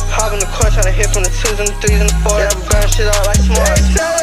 Hop in the car, tryna hit from the 2s and the 3s and the 4s. Yeah, I burn shit out like smart.